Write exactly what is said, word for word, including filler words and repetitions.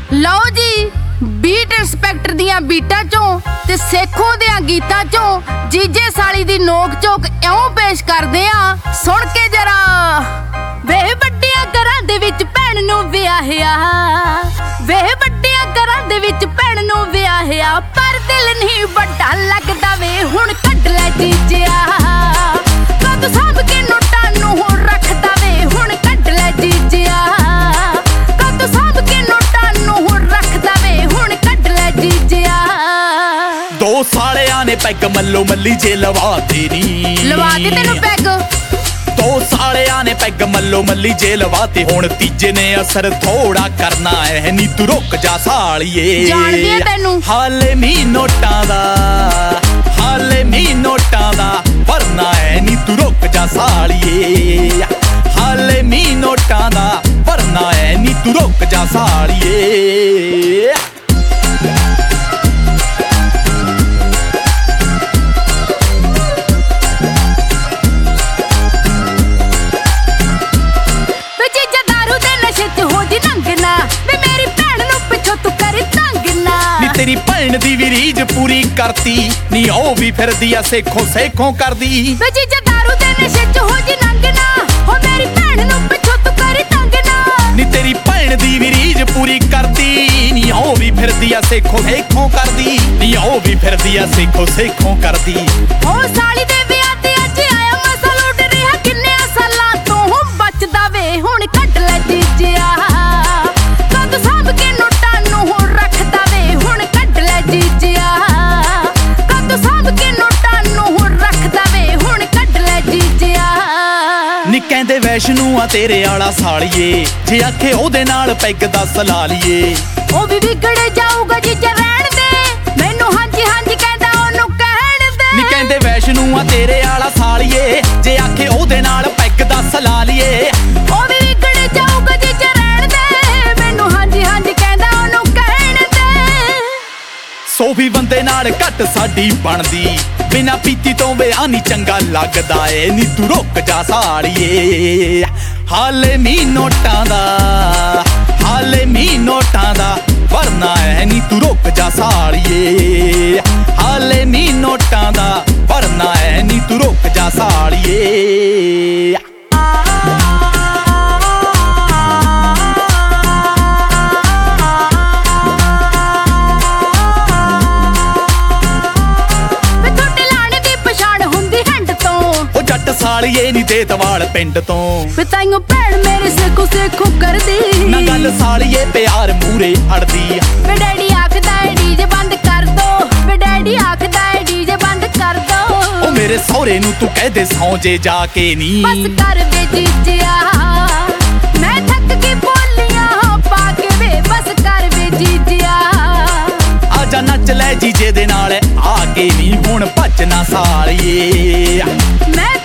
ਲਓ ਜੀ beat inspector ਦੀਆਂ ਬੀਟਾਂ ਚੋਂ ਤੇ ਸੇਖੋਂ ਦਿਆਂ ਗੀਤਾਂ ਚੋਂ ਜੀਜੇ ਸਾਲੀ ਦੀ ਨੋਕ ਝੋਕ ਇਉਂ ਪੇਸ਼ ਕਰਦੇ ਆ, ਸੁਣ ਕੇ ਜਰਾ। ਵੇ ਵੱਡਿਆਂ ਘਰਾਂ ਦੇ ਵਿੱਚ ਭੈਣ ਨੂੰ ਵਿਆਹਿਆ, ਵੇ ਵੱਡਿਆਂ ਘਰਾਂ ਦੇ ਵਿੱਚ ਭੈਣ ਨੂੰ ਵਿਆਹਿਆ, ਪਰ ਦਿਲ ਨਹੀਂ ਵੱਡਾ ਲੱਗਦਾ ਵੇ ਹੁਣ ਕੱਢ ਲੈ ਜੀਜਿਆ। ਕਦ ਸਾਂਭ ਕੇ ਨੋਟਾਂ ਨੂੰ ਹੁਣ ਰੱਖਦਾ ਵੇ ਹੁਣ ਕੱਢ ਲੈ ਜੀਜਿਆ। ਕਦ ਸਾਂਭ ਕੇ ਨੋਟਾਂ ਨੂੰ ਹੁਣ ਰੱਖਦਾ ਵੇ ਹੁਣ ਕੱਢ ਲੈ ਜੀਜਿਆ। ਦੋ ਸਾਲਿਆਂ ਨੇ ਪੈਗ ਮੱਲੋ ਮੱਲੀ ਜੇ ਲਵਾਤੇ ਨੀ, ਲਵਾਤੇ ਤੈਨੂੰ ਪੈਗ। ਦੋ ਸਾਲਿਆਂ ਨੇ ਪੈਗ ਮੱਲੋ ਮੱਲੀ ਜੇ ਲਵਾਤੇ, ਹੁਣ ਤੀਜੇ ਨੇ ਅਸਰ ਥੋੜਾ ਕਰਨਾ ਐ ਨੀ ਤੂੰ ਰੁਕ ਜਾ ਸਾਲੀਏ। ਜਾਣਦੀ ਆ ਤੈਨੂੰ ਹਾਲੇ ਮੀ ਨੋਟਾਂ ਦਾ, ਹਾਲੇ ਮੀ ਨੋਟਾਂ ਦਾ ਵਰਨਾ ਐ ਨੀ ਤੂੰ ਰੁਕ ਜਾ ਸਾਲੀਏ। ਹਾਲੇ ਮੀ ਨੋਟਾਂ ਦਾ ਵਰਨਾ ਐ ਨੀ ਤੂੰ ਰੁਕ ਜਾ ਸਾਲੀਏ। ਤੇਰੀ ਭੈਣ ਦੀ ਵੀ ਰੀਝ ਪੂਰੀ ਕਰਤੀ ਨੀ, ਉਹ ਵੀ ਫਿਰਦੀ ਆ ਸੇਖੋਂ ਸੇਖੋਂ ਕਰਦੀ। ਵੇ ਜੀਜਾ ਦਾਰੂ ਦੇ ਨਸ਼ੇ ਚ ਹੋ ਜੀ ਨੰਗਨਾ, ਹੋ ਮੇਰੀ ਭੈਣ ਨੂੰ ਪਿੱਛੋਂ ਤੂੰ ਕਰੀ ਤੰਗਨਾ। ਨੀ ਤੇਰੀ ਭੈਣ ਦੀ ਵੀ ਰੀਝ ਪੂਰੀ ਕਰਦੀ ਨੀ, ਉਹ ਵੀ ਫਿਰਦੀ ਆ ਸੇਖੋਂ ਸੇਖੋਂ ਕਰਦੀ। ਨੀ ਉਹ ਵੀ ਫਿਰਦੀ ਆ ਸੇਖੋਂ ਸੇਖੋਂ ਕਰਦੀ। ਉਹ ਸਾਲੀ ਦੇ ਵਿਆਹ ਤੇ ਅੱਜ ਆਇਆ ਮਸਲ ਉੱਡ ਰਿਹਾ, ਕਿੰਨੇ ਸਾਲਾਂ ਤੋਂ ਬਚਦਾ ਵੇ ਹੁਣ ਕੱਢ ਲੈ ਜੀਜਿਆ। ਕਦ ਸਾਂਭ ਕੇ ਨੋਟਾਂ ਨੂੰ ਹੁਣ ਰੱਖਦਾ ਵੇ ਹੁਣ ਕੱਢ ਲੈ ਜੀਜਿਆ। ਕਦ ਸਾਂਭ ਕੇ ਨੋਟਾਂ ਨੂੰ ਹੁਣ ਰੱਖਦਾ ਵੇ ਹੁਣ ਕੱਢ ਲੈ ਜੀਜਿਆ। ਨੀ ਕਹਿੰਦੇ ਵੈਸ਼ਨੂੰ ਆ ਤੇਰੇ ਆਲਾ ਸਾਲੀਏ, ਜੇ ਆਖੇ ਉਹਦੇ ਨਾਲ ਪੈਗ ਦੱਸ ਲਾ ਲਈਏ। ਉਹ ਵੀ ਵਿਗੜ ਜਾਊਗਾ ਜੀਜਾ ਰਹਿਣ ਦੇ, ਮੈਨੂੰ ਹਾਂਜੀ ਹਾਂਜੀ ਕਹਿੰਦਾ ਉਹਨੂੰ ਕਹਿਣ ਦੇ। ਨੀ ਕਹਿੰਦੇ ਵੈਸ਼ਨੂੰ ਆ ਤੇਰੇ ਆਲਾ ਸਾਲੀਏ, ਜੇ ਆਖੇ ਉਹਦੇ ਨਾਲ ਪੈਗ ਦੱਸ ਲਾ ਲਈਏ। ਉਹ ਵੀ ਵਿਗੜ ਜਾਊਗਾ ਜੀਜਾ ਰਹਿਣ ਦੇ, ਮੈਨੂੰ ਹਾਂਜੀ ਹਾਂਜੀ ਕਹਿੰਦਾ ਉਹਨੂੰ ਕਹਿਣ ਦੇ। ਸੋ ਵੀ ਬੰਦੇ ਨਾਲ ਘੱਟ ਸਾਡੀ ਬਣਦੀ, ਬਿਨਾ ਪੀਤੀ ਤੋਂ ਵਿਆਹ ਨੀ ਚੰਗਾ ਲੱਗਦਾ ਏ ਨੀ ਤੂੰ ਰੁਕ ਜਾ ਸਾਲੀਏ। ਹਾਲੇ ਮੀ ਨੋਟਾਂ ਦਾ, ਹਾਲੇ ਮੀ ਨੋਟਾਂ ਦਾ ਵਰਨਾ ਐ ਨੀ ਤੂੰ ਰੁਕ ਜਾ ਸਾਲੀਏ। ਹਾਲੇ ਮੀ ਨੋਟਾਂ ਦਾ ਵਰਨਾ ਐ ਨੀ ਤੂੰ ਰੁਕ ਜਾ ਸਾਲੀਏ। ਸਾਲੀਏ ਨੀ ਦੇ ਦਵਾਲ ਪਿੰਡ ਤੋਂ, ਵੇ ਤਾਈਓ ਭੈਣ ਮੇਰੇ ਸੇਖੋਂ ਸੇਖੋਂ ਕਰਦੀ ਨਾ ਗੱਲ ਸਾਲੀਏ ਪਿਆਰ ਮੂਰੇ ਅੜਦੀ। ਵੇ ਡੈਡੀ ਆਖਦਾ ਏ ਡੀਜੇ ਬੰਦ ਕਰ ਦੋ, ਵੇ ਡੈਡੀ ਆਖਦਾ ਏ ਡੀਜੇ ਬੰਦ ਕਰ ਦੋ। ਉਹ ਮੇਰੇ ਸਹੁਰੇ ਨੂੰ ਤੂੰ ਕਹਿ ਦੇ ਸੌਂ ਜੇ ਜਾ ਕੇ ਨੀ, ਬਸ ਕਰ ਵੇ ਜੀਜਿਆ ਮੈਂ ਥੱਕ ਕੇ ਬੋਲੀਆਂ ਪਾ ਕੇ ਵੇ, ਬਸ ਕਰ ਵੇ ਜੀਜਿਆ। ਆਜਾ ਨੱਚ ਲੈ ਜੀਜੇ ਦੇ ਨਾਲ ਆ ਕੇ ਨੀ ਹੁਣ ਭੱਜ ਨਾ ਸਾਲੀਏ। ਮੈਂ